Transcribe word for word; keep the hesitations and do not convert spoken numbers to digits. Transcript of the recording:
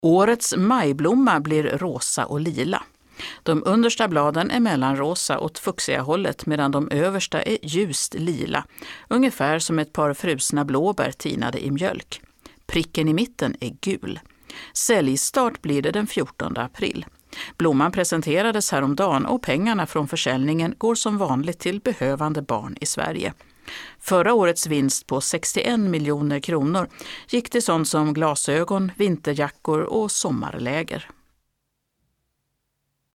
Årets majblomma blir rosa och lila. De understa bladen är mellanrosa åt fuchsia hållet medan de översta är ljust lila, ungefär som ett par frusna blåbär tinade i mjölk. Pricken i mitten är gul. Säljstart blir det den fjortonde april. Blomman presenterades häromdagen och pengarna från försäljningen går som vanligt till behövande barn i Sverige. Förra årets vinst på sextioen miljoner kronor gick till sånt som glasögon, vinterjackor och sommarläger.